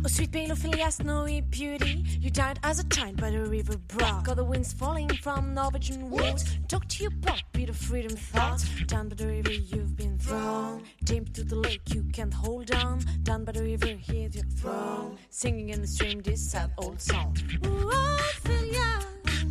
sweet Ophelia, snowy beauty, you died as a child by the river brook. Got the winds falling from Norwegian woods. Talk to your pop, be the freedom thought. Down by the river you've been thrown, deep to the lake you can't hold on. Down by the river here's your throne, singing in the stream this sad old song. Ooh, Ophelia,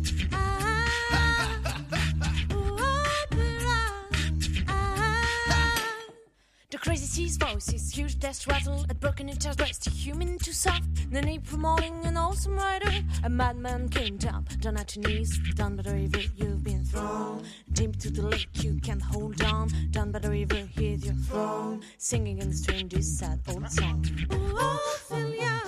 the crazy sea's voice, his huge death rattle, had broken its rest, human too soft. Then April morning, an awesome rider, a madman came down at your knees. Down by the river, you've been thrown, deep to the lake, you can't hold on. Down by the river, here's your throne, singing in the stream this sad old song. Ooh, Ophelia,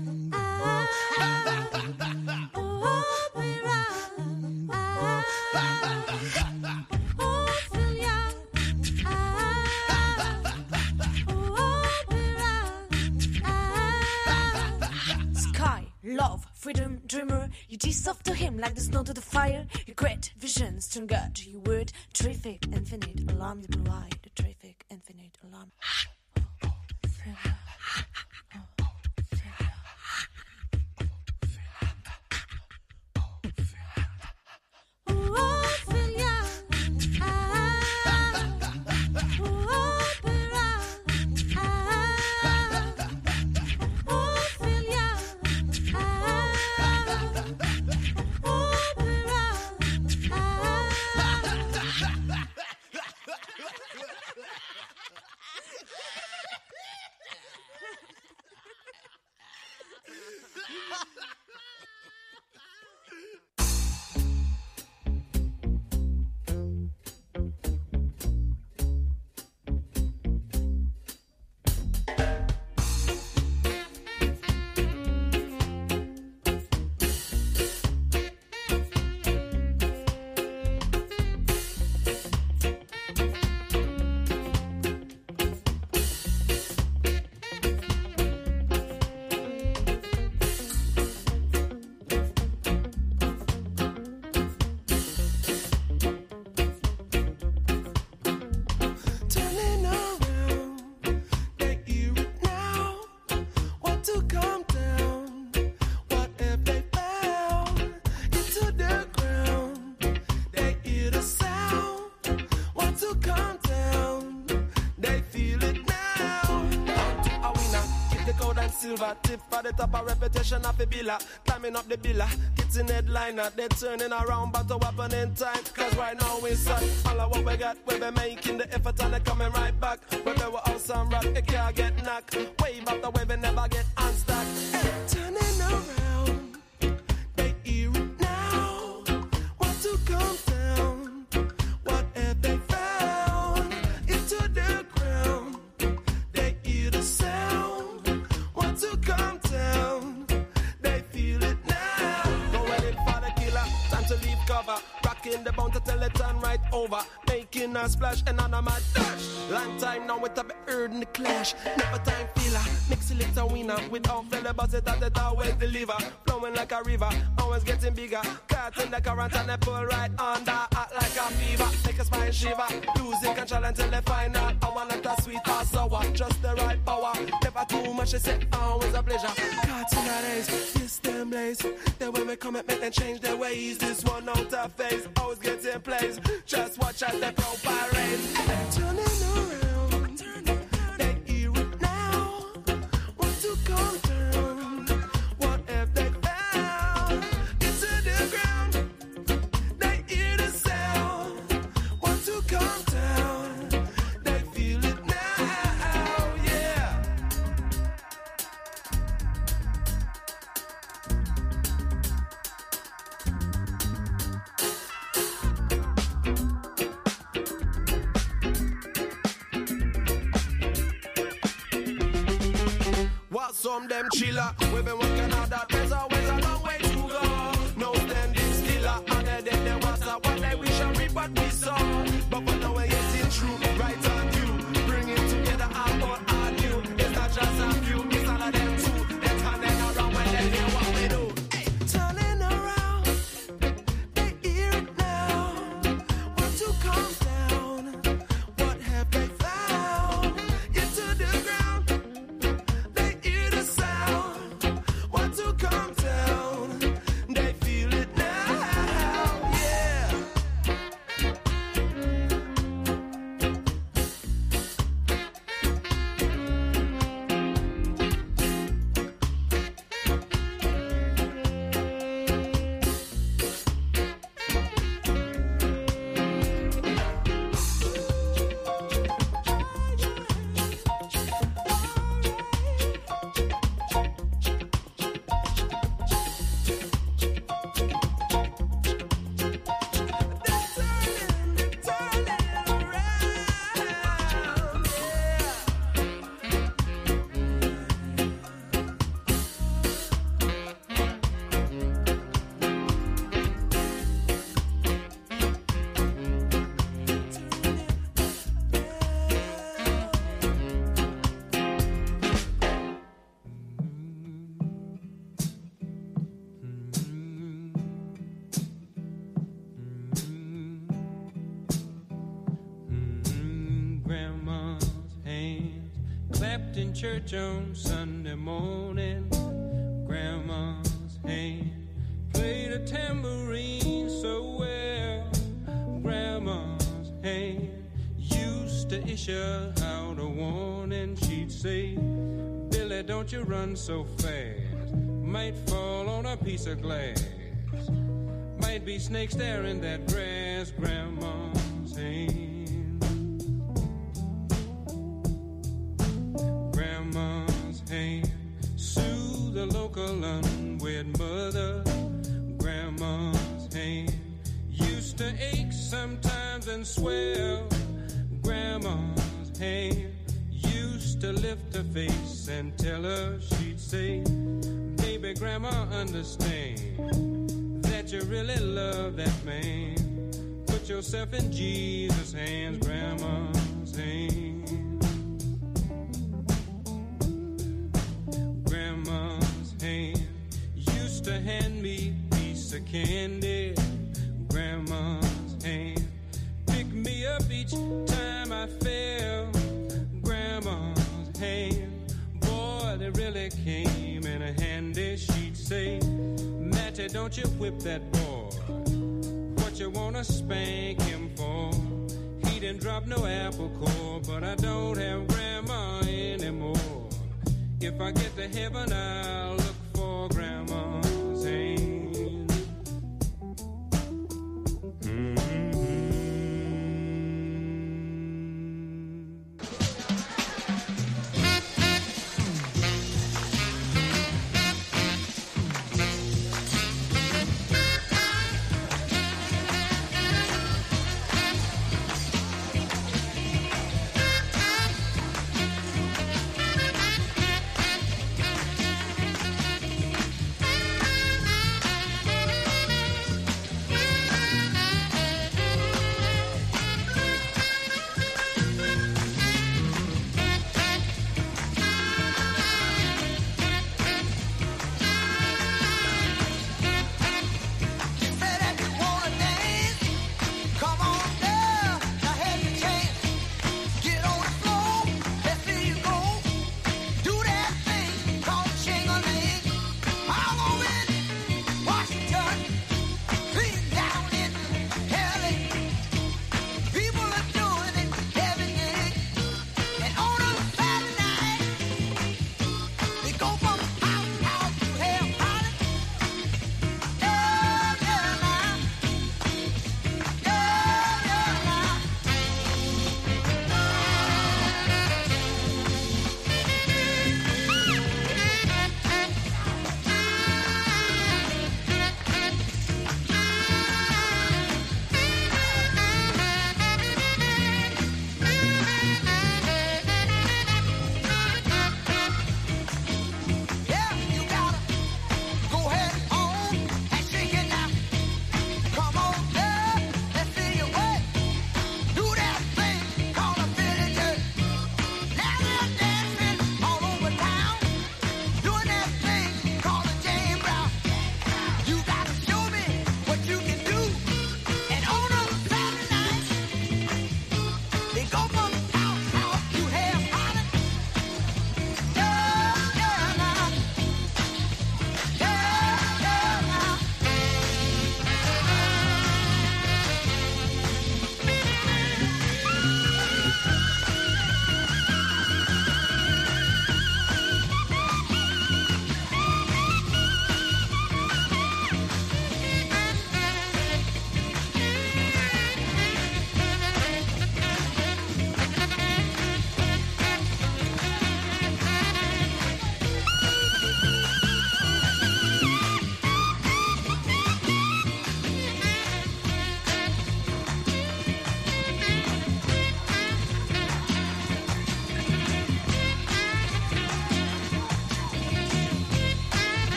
love, freedom, dreamer, you tease off to him like the snow to the fire. Your great visions turn God to your word. Terrific, infinite, alarm you provide. The terrific, infinite, alarm. Tip for the top of repetition of a billa. Climbing up the billa, kids in headliner. They're turning around, but to happen in time. Cause right now we're sad. All of what we got, we've been making the effort and they're coming right back. When they were awesome rock, it can't get knocked. Wave after wave, and never get unstuck. Hey, turning around, they hear it now. Want to come down, what have they found? Into the ground, they hear the sound. To come down, they feel it now. Going in for the killer, time to leave cover. Rocking the bound to tell it turn right over. Making a splash and on a mad dash. Long time now with a bit heard in the clash. Never time feeler, mix it little winner. Without fella buzz it at it always deliver. Flowing like a river, always getting bigger. Caught in the current and they pull right under. Act like a fever, make a spine shiver. Losing control until they find out. I want not that sweet or sour, just the right power. Never too much, they say always a pleasure. Caught in the days, yes them blaze. The way we come and make them change their ways. This one out of phase, always getting plays. Just watch as they flow parade. Turning around, they hear it now. Want to come down, what have they found? Into the ground, they hear the sound. Want to come down, they feel it now, yeah. Some them chiller, we've been working hard that there's always a long way to go. No standing still, other than the WhatsApp, what they wish and reap what we saw. But for now we're getting true, right on you. Bring it together, I won't argue. It's not just a few, it's all of them too. They're turning around when they hear what we do. Hey. Turning around, they hear it now. Want to calm down, what have they found? Into the ground, they hear the sound. church on Sunday morning. Grandma's hand played a tambourine so well. Grandma's hand used to issue out a warning. She'd say, Billy, don't you run so fast. Might fall on a piece of glass. Might be snakes there in that grass. Grandma's hand. Grandma's hand soothe the local unwed mother. Grandma's hand used to ache sometimes and swell. Grandma's hand used to lift her face and tell her, she'd say, baby, Grandma, understand that you really love that man. Put yourself in Jesus' hands. Grandma's hand. Grandma's hand used to hand me a piece of candy. Grandma's hand picked me up each time I fell. Grandma's hand, boy, they really came in a handy. She'd say, Matty, don't you whip that boy. What you wanna spank him for? He didn't drop no apple core, but I don't have Grandma anymore. If I get to heaven, I'll look for Grandma's hand.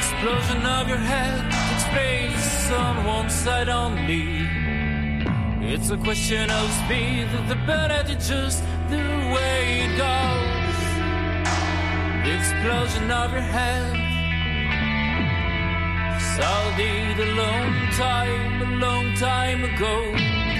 explosion of your head takes place on one side only. It's a question of speed, the bullet is just the way it goes. The explosion of your head started a long time ago.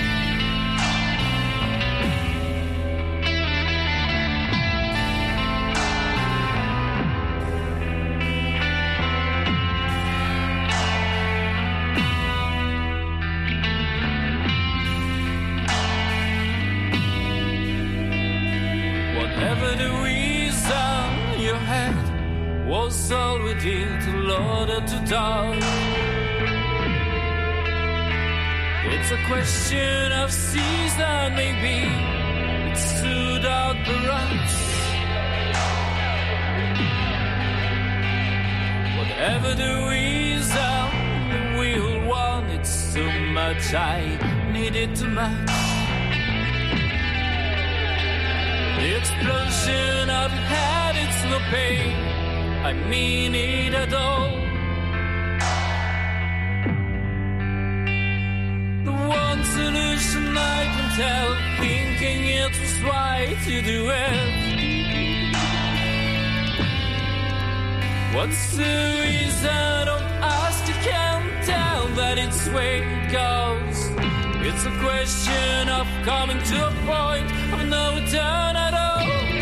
Whatever the reason you had was all we did in order to die. It's a question of season, maybe it stood out the ruts. Whatever the reason, the wheel wanted so much, I needed too much. The explosion of your head, it's no pain, I mean it at all. The one solution I can tell, thinking it was right to do it. What's the reason? Don't ask, you can't tell that it's the way it goes. It's a question of coming to a point of no return at all.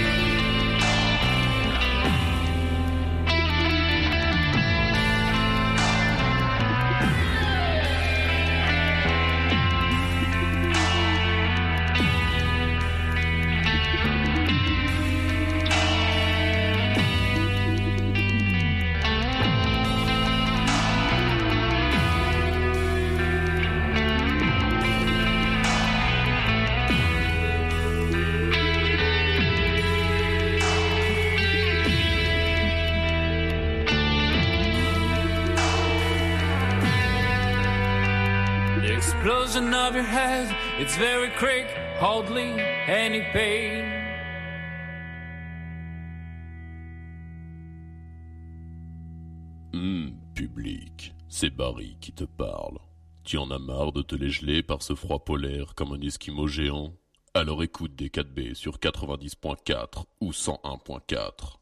Explosion of your head, it's very quick, hardly any pain. Public, c'est Barry qui te parle. Tu en as marre de te les geler par ce froid polaire comme un esquimau géant? Alors écoute des 4B sur 90.4 ou 101.4.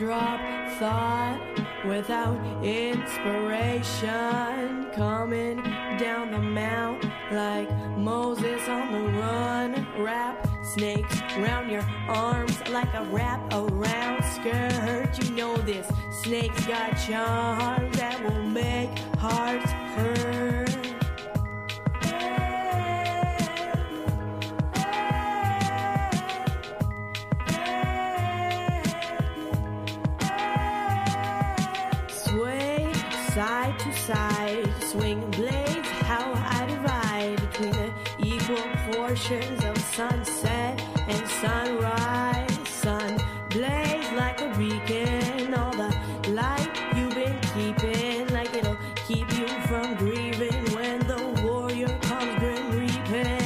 drop thought without inspiration, coming down the mount like Moses on the run. Wrap snakes round your arms like a wrap around skirt. You know this snake's got charms that will make hearts hurt. Side to side, swing blades, how I divide between the equal portions of sunset and sunrise. Sun blaze like a beacon, all the light you've been keeping, like it'll keep you from grieving when the warrior comes grim reaping.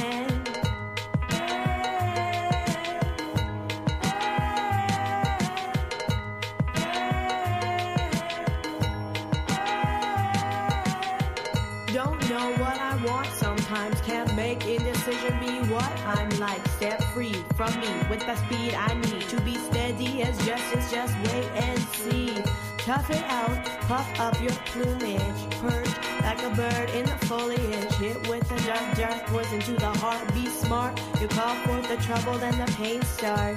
Don't know what I want sometimes, can't make indecision be what I'm like. Step free from me with the speed I need to be steady as justice, just wait and see. Tough it out, puff up your plumage, perch like a bird in the foliage, hit with the dark poison to the heart. Be smart, you call forth the trouble, then the pain start.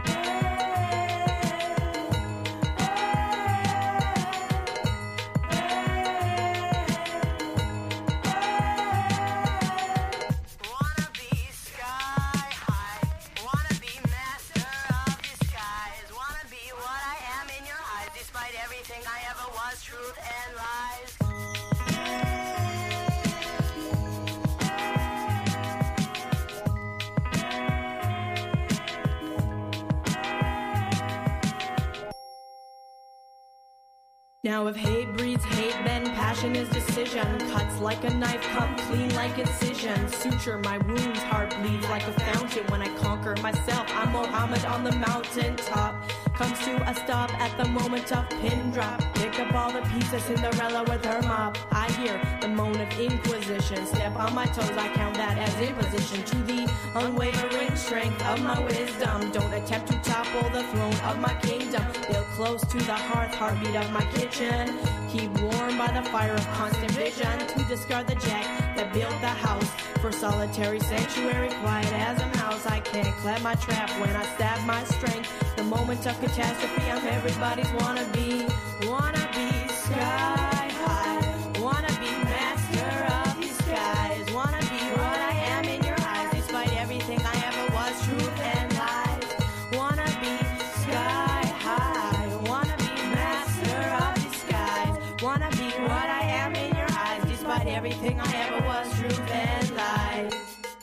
Now if hate breeds hate, then passion is decision. Cuts like a knife, come clean like incision. Suture my wounds, heart bleeds like a fountain. When I conquer myself, I'm Mohammed on the mountaintop. Comes to a stop at the moment of pin drop. Pick up all the pieces, Cinderella with her mop. I hear the moan of inquisition. Step on my toes, I count that as imposition. To the unwavering strength of my wisdom. Don't attempt to topple the throne of my kingdom. Build close to the hearth, heartbeat of my kitchen. Keep warm by the fire of constant vision. To discard the jack that built the house. For solitary sanctuary, quiet as a mouse. I can't clap my trap when I stab my strength. The moment of catastrophe, I'm everybody's wannabe. Wannabe sky high. Wannabe master of these skies. Wannabe what I am in your eyes. Despite everything I ever was, truth and lies. Wannabe sky high. Wannabe master of these skies. Wannabe what I am in your eyes. Despite everything I ever was, truth and lies.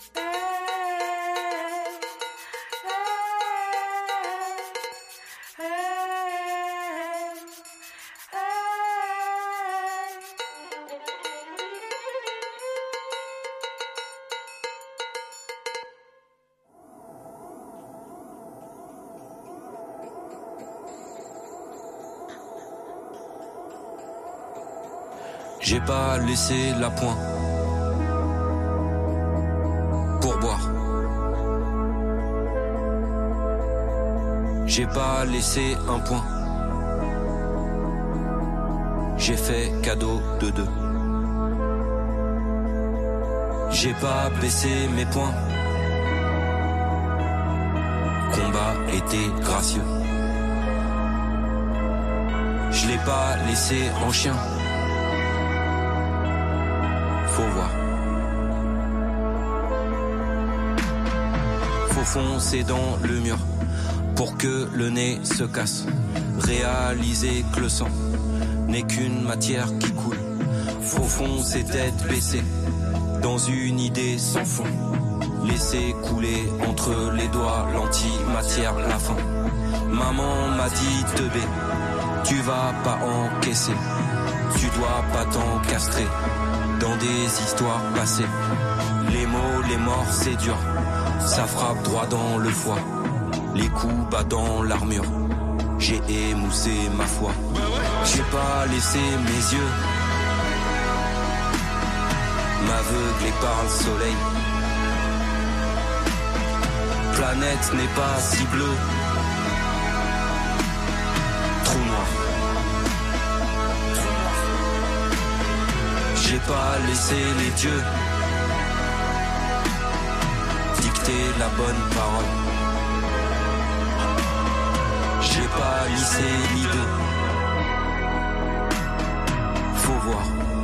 J'ai pas laissé la pointe pour boire. J'ai pas laissé un point. J'ai fait cadeau de deux. J'ai pas baissé mes poings. Combat était gracieux. Je l'ai pas laissé en chien. Faut voir. Faut foncer dans le mur pour que le nez se casse. Réaliser que le sang n'est qu'une matière qui coule. Faut foncer tête baissée dans une idée sans fond. Laisser couler entre les doigts l'antimatière, la faim. Maman m'a dit teubé, tu vas pas encaisser. Tu dois pas t'encastrer dans des histoires passées. Les mots, les morts, c'est dur. Ça frappe droit dans le foie. Les coups bas dans l'armure. J'ai émoussé ma foi. J'ai pas laissé mes yeux m'aveugler par le soleil. Planète n'est pas si bleue. pas laissé les dieux dicter la bonne parole. J'ai pas lissé l'idée. Faut voir.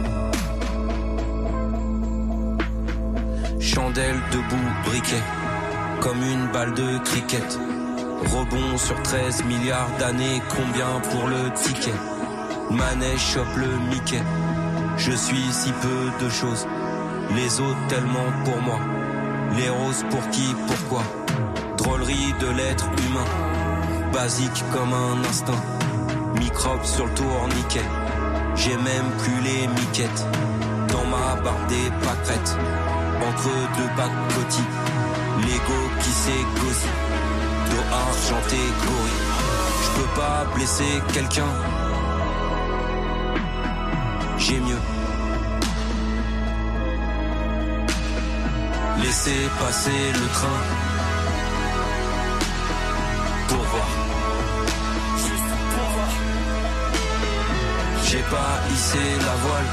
Chandelle debout, briquet, comme une balle de cricket. Rebond sur 13 milliards d'années, combien pour le ticket? Manège chope le Mickey. Je suis si peu de choses, les autres tellement pour moi. Les roses pour qui, pourquoi? Drôlerie de l'être humain, basique comme un instinct. Microbe sur le tourniquet, j'ai même plus les miquettes. Dans ma barbe des pâquerettes, entre deux pacotis, Lego qui s'est gossi, dos argenté gorille. J'peux pas blesser quelqu'un, j'ai mieux. Laissez passer le train pour voir. J'ai pas hissé la voile.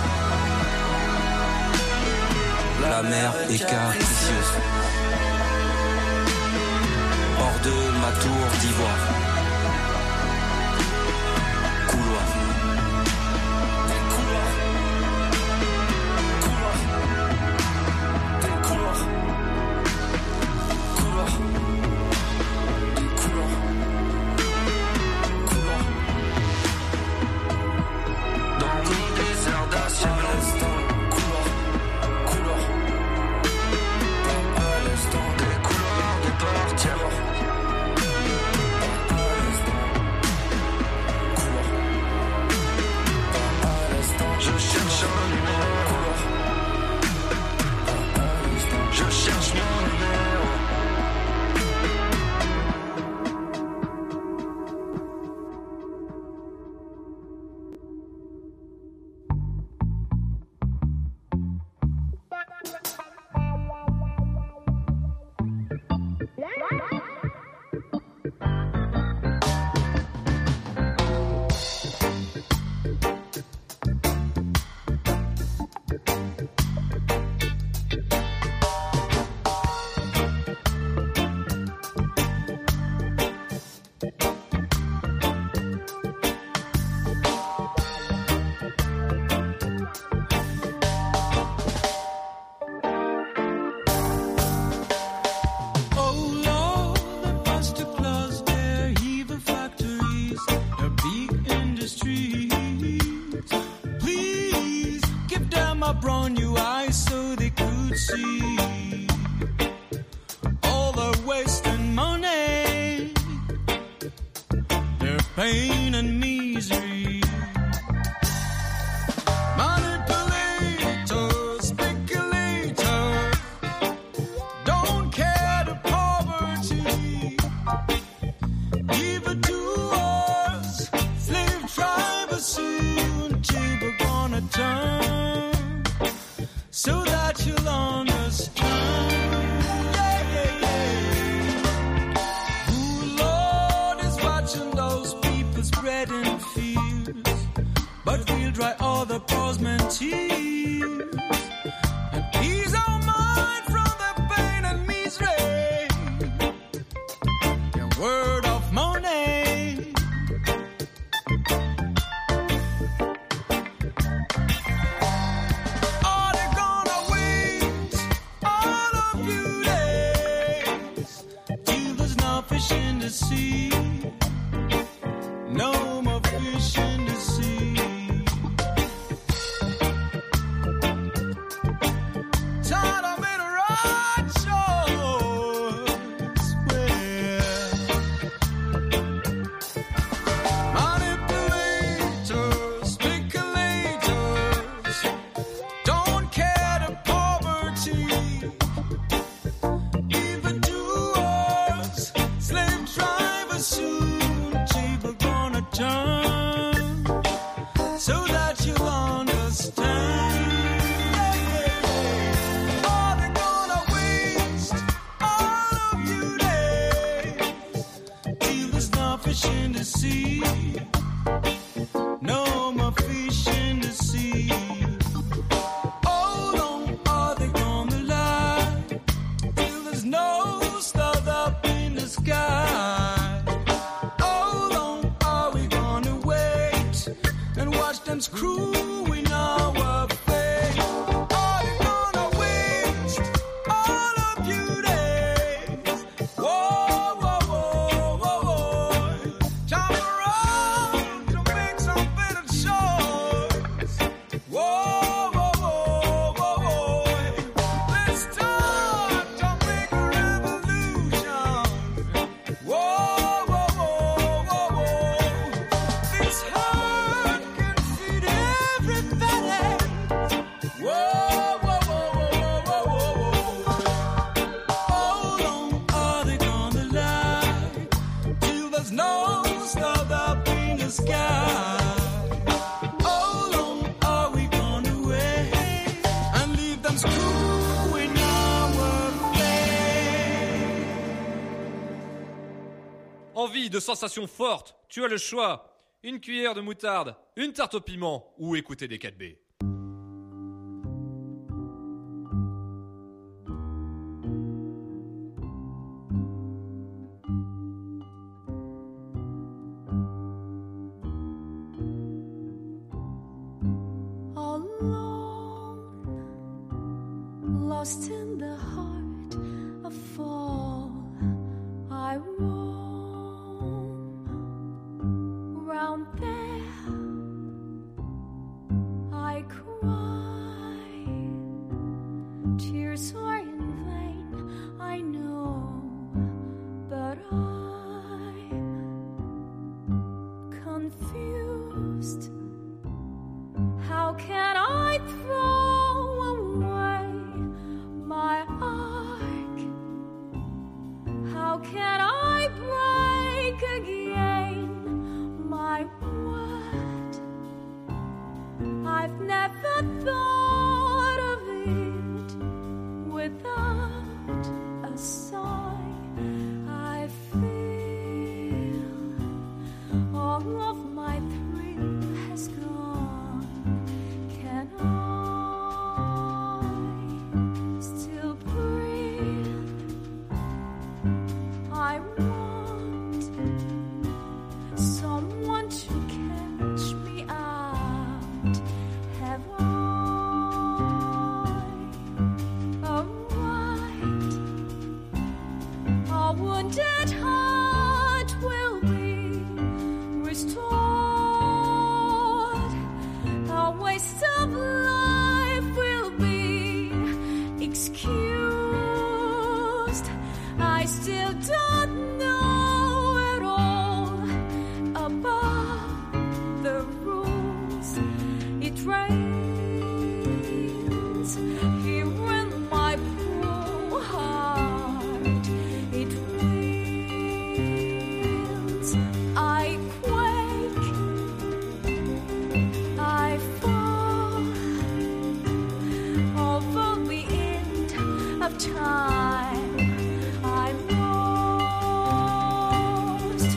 La mer est capricieuse. Hors de ma tour d'ivoire. Couloir. Pain and misery. Manipulators, speculators, don't care the poverty. Evildoers, slave drivers, soon we're gonna turn so that you'll understand. But we'll dry all the postman tears and ease our mind from the pain and misery. A word of money. Are they gonna wait all of you days till there's no fish in the sea? No more fish in the sea. Tired of it right choice. Manipulators, speculators, don't care the poverty. Evildoers, slave drivers, soon we're gonna turn so that you'll understand. Are they gonna waste all of you days till there's no fish in the sea? No more fish in the sea. and watch them screwing our face. Are you gonna waste all of your days? Whoa, whoa, whoa, whoa, whoa. Time around to make some better choice. Whoa, whoa, whoa, whoa, whoa. Let's start to make a revolution. Whoa, whoa, whoa, whoa, whoa. This heart can feed everybody. Whoa, whoa, whoa, whoa, whoa, whoa. How long are they gonna lie till there's no star up in the sky? How long are we gonna wait and leave them screwing our face? Envie de sensations fortes, tu as le choix. Une cuillère de moutarde, une tarte au piment ou écouter des 4B. Alone, lost in the heart of fall, I roam round there. I cry, tears are in vain, I know, but I'm confused. How can I throw away my ark? How can I break again my word? I've never thought of it without a sigh. I feel all of my thrill has gone. Can I still breathe? I want someone to catch me out. Have I a right? A wounded heart will be restored. A waste of life will be excused. I still don't know at all about the rules. It rains here in my poor heart. It rains. I quake. I fall over the end of time. I'm lost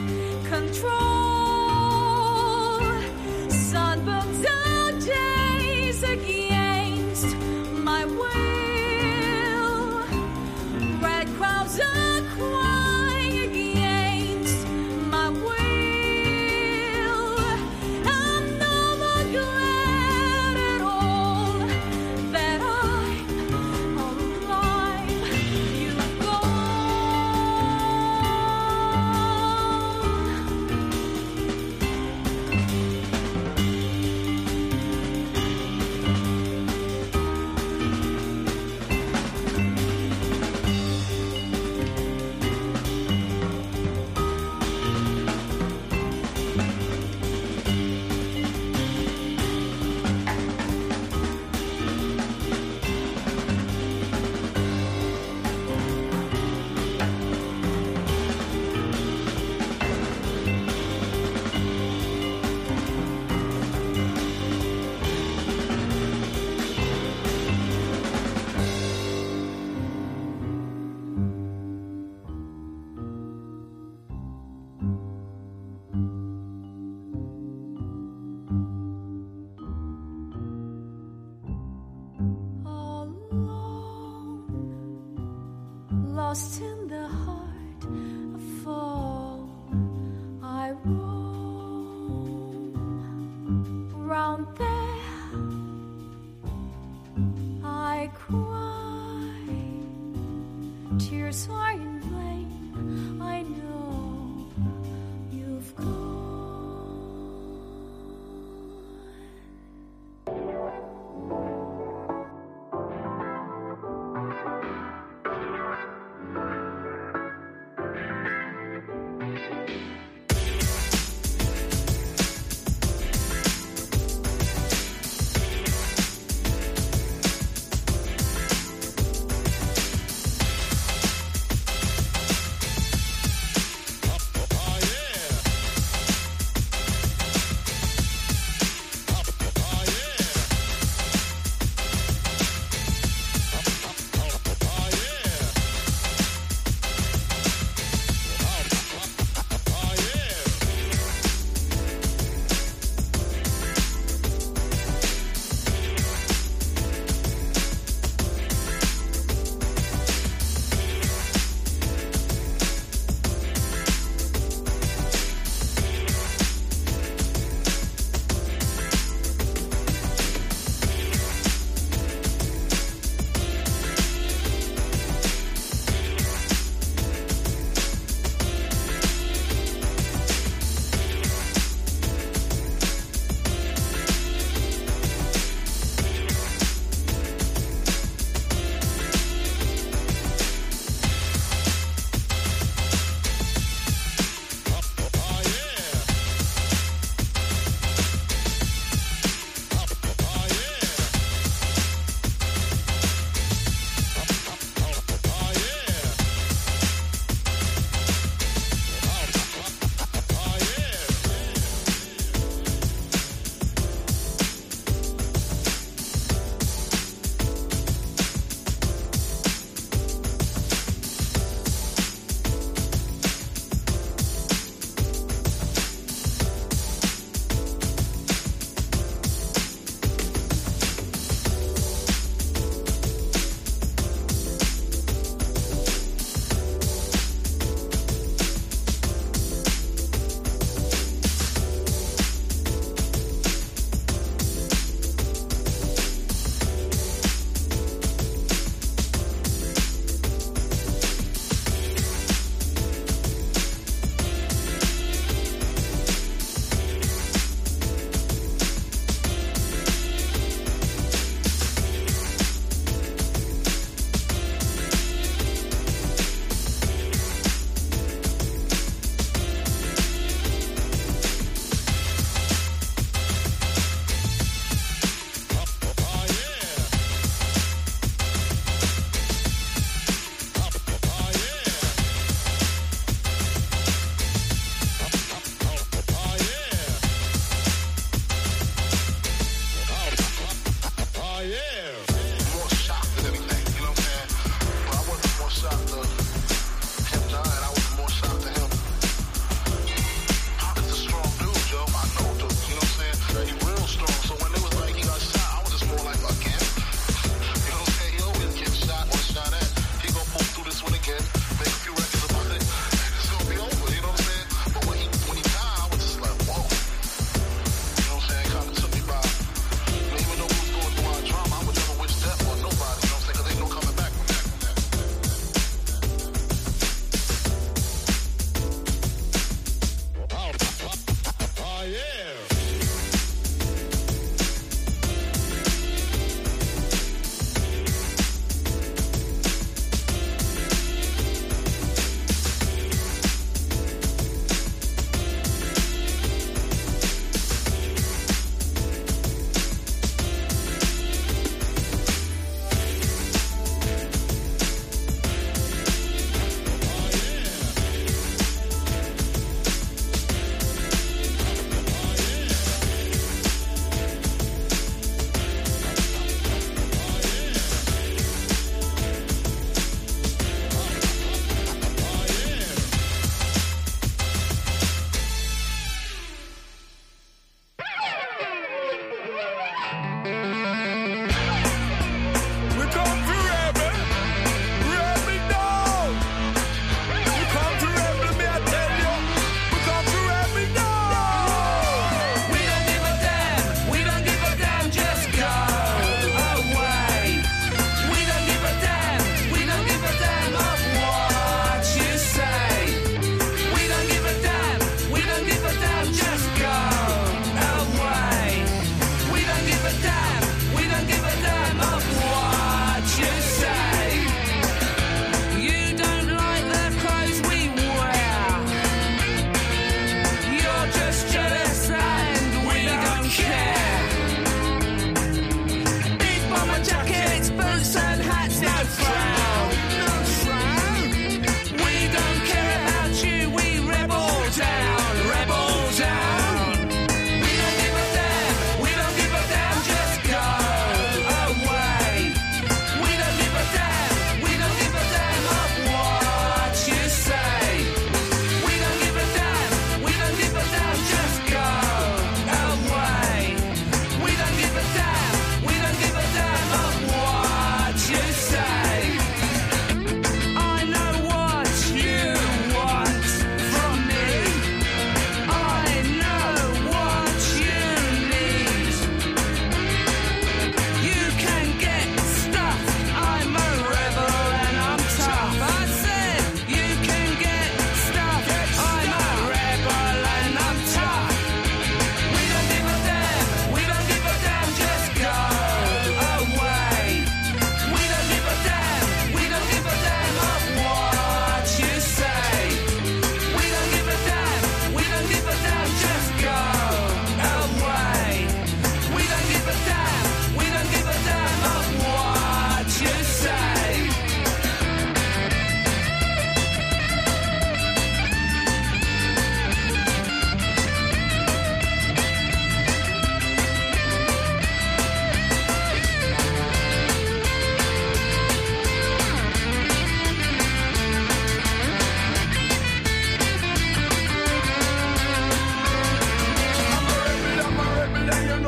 control. Sun burns out days against my will. Red crowds are crying against my will. I'm no more glad at all that I'm alive. You've lost in the heart of fall. I roam around there. I cry, tears are in vain. I know you've gone.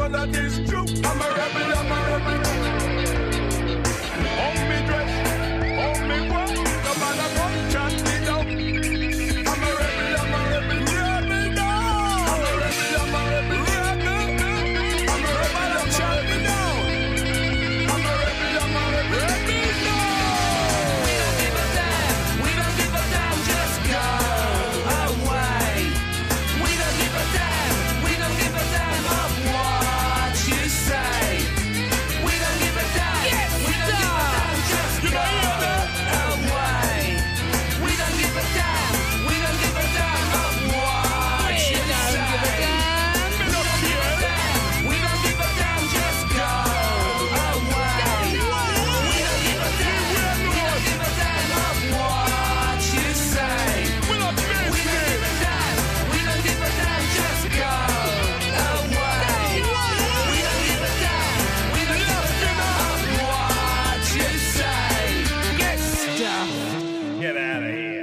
know that is true. I'm a rebel, I'm a rebel. Hold me dress, hold me walk. No matter what, chant me down. I'm a rebel, I'm a rebel. Rebel down. I'm a rebel, I'm a rebel. Rebel. I'm a rebel, I'm chant me down. I'm a rebel, I'm a rebel. Rebel down. We don't give a damn. We don't give a damn. Just go away. We don't give a damn. We don't give a damn of what you say. We don't give a damn. Yes, we don't give a damn. Just go away. We don't give a damn. We don't give a damn of what you say. We don't give a damn. We don't give a damn. Just go away. We don't give a damn. We don't give a damn of what you say. We don't give a damn. We don't give a damn. Just go away. We don't give a damn. We don't give a damn of what you say. Get stuff. Get out of here.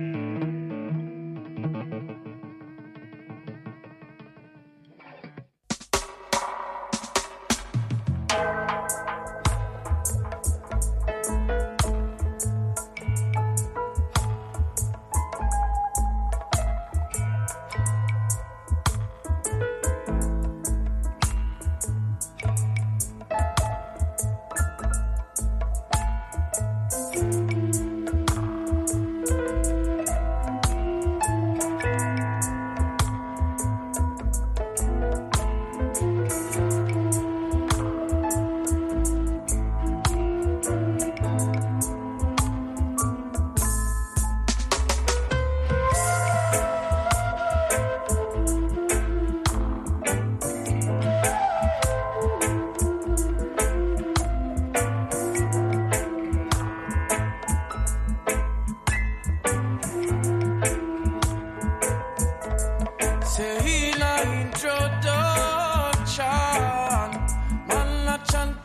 Say in a introduction, man a chant a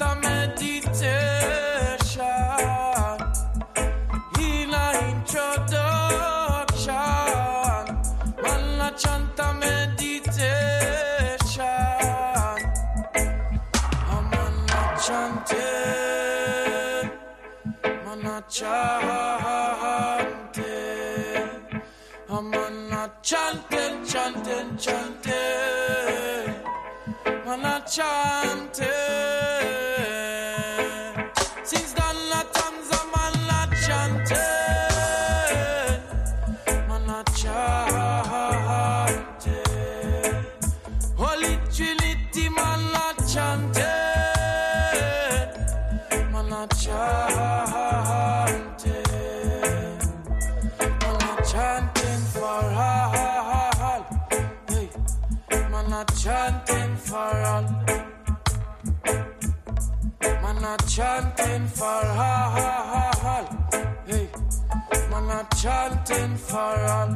meditation. In a introduction, man a chant a meditation. A man a chanting, man a chanting. A man a chanting, chanting, chanting. Man a chanting. Since dawn of times a man a chanting. Man a chanting. Holy Trinity man a chanting. Man a chanting. Man a chanting for all. Hey. Man a chanting for all. Man a chanting for all. Hey. Man a chanting for all.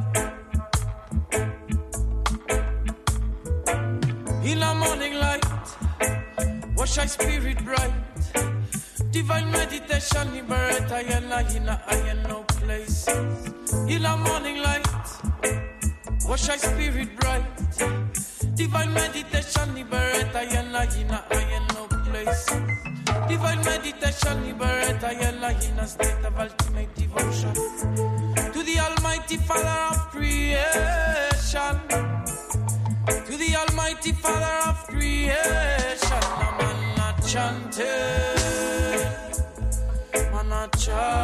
In a morning light, wash thy spirit bright. Divine meditation, liberate I and no place. In a morning light, wash thy spirit bright. Divine meditation, liberate I and no place. Divine meditation, liberate I in a state of ultimate devotion to the Almighty Father of creation. To the Almighty Father of creation. Man a chanting, man a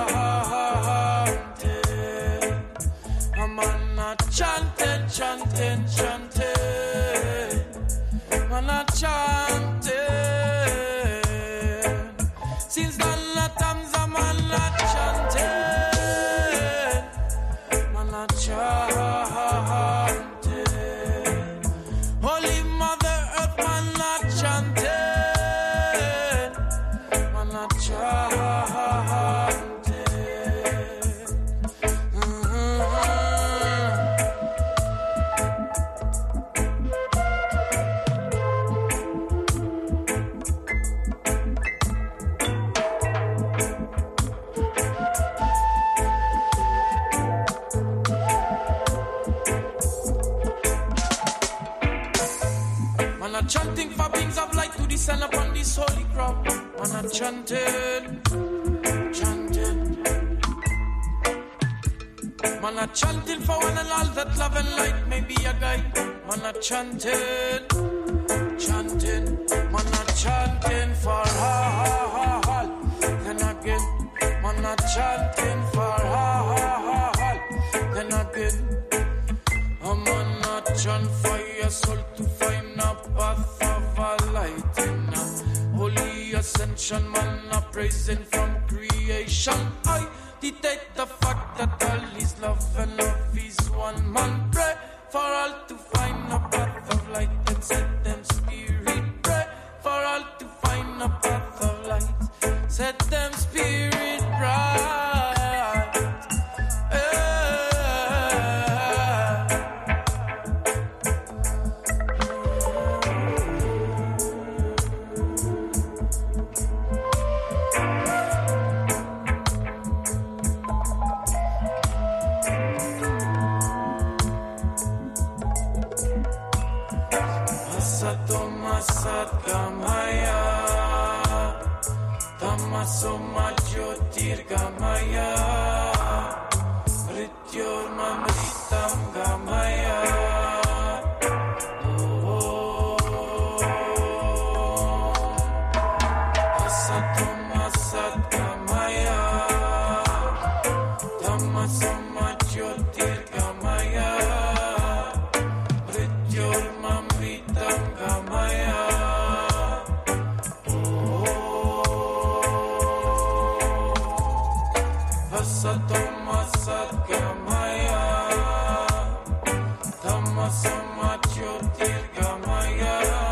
chanting, man a chanting, chanting, chanting, man a chanting. Since dawn of times a man a chanting, man a chanting. Holy Mother Earth, man a chanting, man a chanting. Chanting for beings Tongues of light to descend upon this holy crowd. Man a chanting, chanting. Man a chanting for one and all that love and light may be a guide. Man a chanting, chanting. Man a chanting for all. Then again, man a chanting for all. Then again, a man a chant for your soul to find a path of a light in a holy ascension. Man a praising from creation. I detect the fact that all is love and love is one. Man pray for all to find a path of light and set them spirit. Pray for all to find a path of light, set them spirit right. Gamaya, Tamasoma Jyotirgamaya, Rityor Mamritam Gamaya. Asatoma Satgamaya, Tamasoma Jyotirgamaya, Rityor Mamritam Gamaya. Satoma Satgamaya, Tamasoma Jyotirgamaya,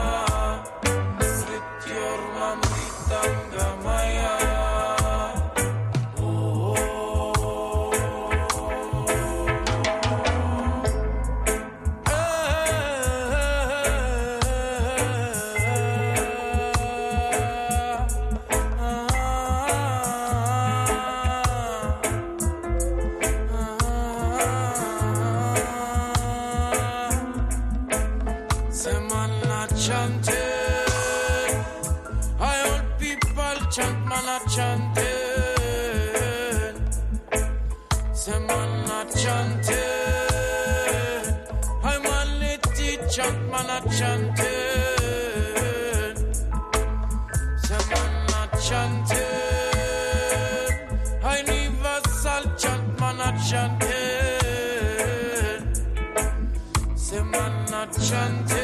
Rityor Mamritam Gamaya. Chanting, I old people chant, man a chanting. Say man a chanting, I man litty chant, man a chanting. Say man a chanting, I universal chant, man a chanting. Say man a chanting,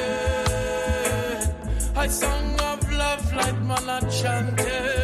I song of love like man a chanting.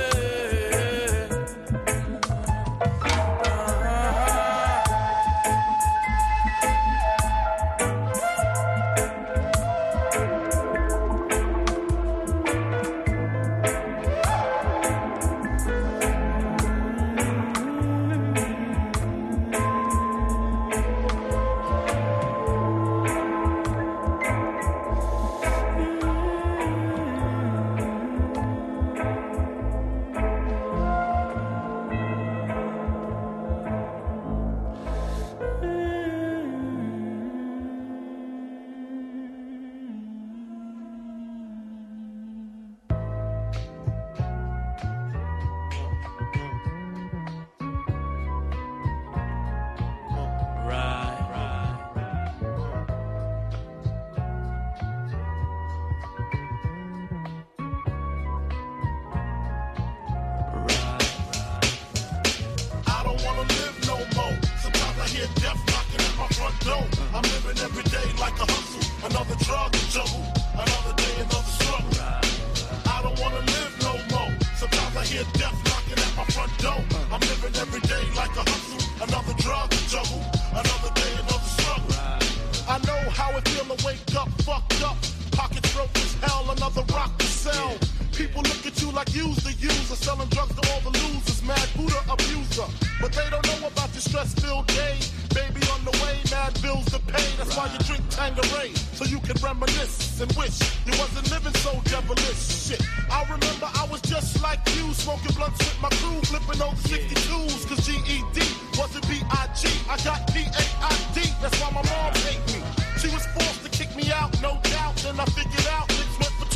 I'm living every day like a hustle, another drug juggle, another day, another struggle. I don't wanna live no more. Sometimes I hear death knocking at my front door. I'm living every day like a hustle, another drug juggle, another day, another struggle. I know how it feel to wake up fucked up, pockets broke as hell, another rock to sell. People look at you like you's the user, selling drugs to all the losers, mad Buddha abuser. But they don't know about your stress-filled day. Baby on the way, mad bills to pay. That's why you drink Tanqueray, so you can reminisce and wish you wasn't living so devilish. Shit, I remember I was just like you, smoking blunts with my crew, flipping over 62s, cause GED wasn't B.I.G. I got P.A.I.D. That's why my mom hate me. She was forced to kick me out, no doubt. Then I figured out niggas went for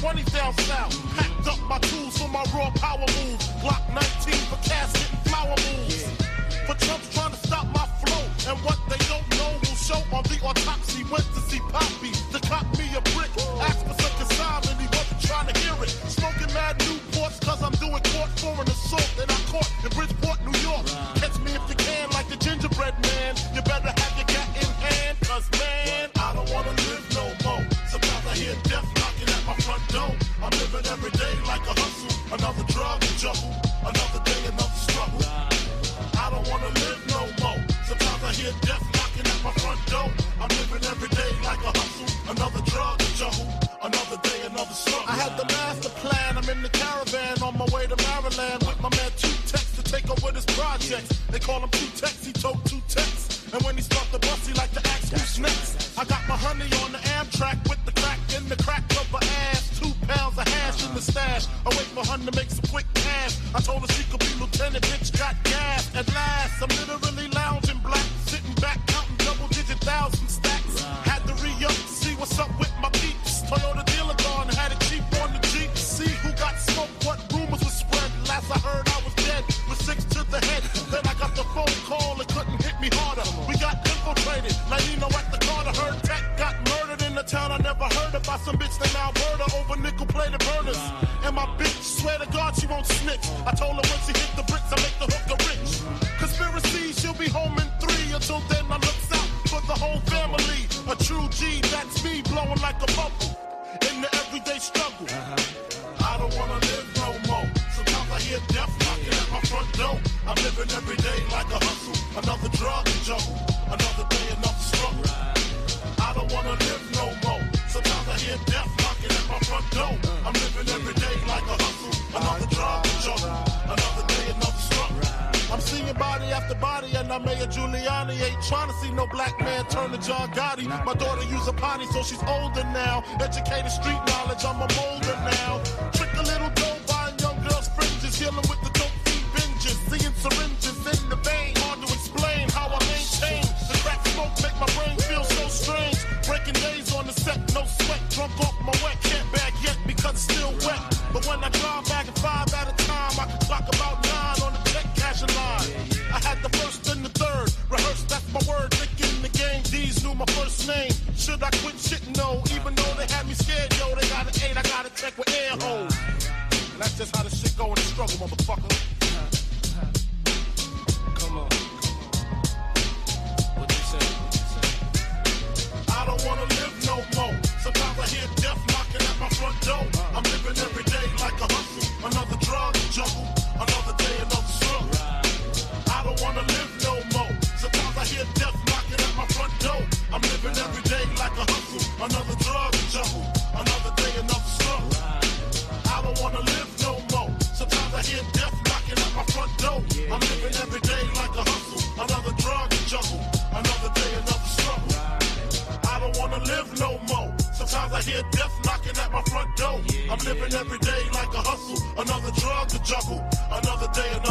20 down south. Packed up my tools for my raw power move. Glock 19 for casket and flower moves. For Trump's trying to stop my flow. And what they don't know will show on the autopsy. Went to see Poppy to cop me a brick. Asked for some consignment, he wasn't trying to hear it. Smoking mad Newports cause I'm doing court for an assault that I caught in Bridgeport, New York. Catch me if you can like the gingerbread man. You better have your gat in hand, cause man, I don't wanna live no more. Sometimes I hear death knocking at my front door. I'm living every day like a hustle. Another drug and juggle. Another day, another struggle. I don't wanna live no more. Sometimes I hear death knocking at my front door. I'm living every day like a hustle. Another drug and juggle. Another day, another struggle. I had the master plan. I'm in the caravan on my way to Maryland with my man Two Tex to take over this project. They call him Two Tex. He told Two Tex. And when he start the bus, he like to ask who's next. I got my honey on the Amtrak with the crack in the crack of her ass. 2 pounds of hash in the stash. I wait for her to make some quick cash. I told her she could be lieutenant, bitch got gas. At last, I'm literally lounging black, sitting back, counting double-digit thousand stacks. Had to re-up to see what's up with my peeps. Toyota dealer gone, had it cheap on the Jeep. See who got smoked, what rumors were spread. Last I heard I was dead, with 6 to the head. Then I got the phone call, it couldn't hit me harder. We got infiltrated, now you know at the Carter. Heard Tech got murdered in the town I never heard of by some bitch named Alberta over nickel-plated burners. And my bitch, swear to God she won't snitch. I told her when she hit the bricks, I make the hooker rich. Conspiracy, she'll be home in 3. Until then, I looks out for the whole family. A true G, that's me, blowing like a bubble in the everyday struggle. I don't wanna live no more. Sometimes I hear death knocking at my front door. I'm living every day like a hustle. Another drug and juggle. Another day, another struggle. I don't wanna live no more. Sometimes I hear death knocking at my front door. I'm living every day like a hustle. Another drug and juggle. Another day, another struggle. I'm seeing body after body, and I'm Mayor Giuliani. Ain't trying to see no black man turn to John Gotti. My daughter use a potty, so she's older now. Educated street knowledge, I'm a molder now. Trick a little dough, buying young girls' fringes. Healing with the dope fiend binges. Seeing syringes in the vein. Hard to explain how I maintain. The crack smoke make my brain feel so strange. Breaking days on the set, no sweat. Drunk off my wet, can't bag yet because it's still wet. But when I drive back at 5 at a time, I can clock about 9 on the check cashing line. I had the first and the third. Rehearsed, that's my word. Thinking the game, D's knew my first name. Should I quit shit? No. Even though they had me scared, yo, they got an 8, I got a check with air holes. And that's just how the shit go in the struggle, motherfucker. Come on. What you say? I don't wanna live no more. Sometimes I hear death knocking at my front door. I'm living every day like a hustle. Another drug juggle. Another day, another struggle. I don't wanna live no more. Sometimes I hear death knocking at my front door. I'm living every day like a hustle. Another drug juggle. Another day, another struggle. I don't wanna live no more. Sometimes I hear death knocking at my front door. I'm living every day like a hustle. Another drug juggle. Another day, another struggle. I don't wanna live no more. Sometimes I hear death knocking at my front door. I'm living every day like a hustle. Another drug to juggle. Another day, another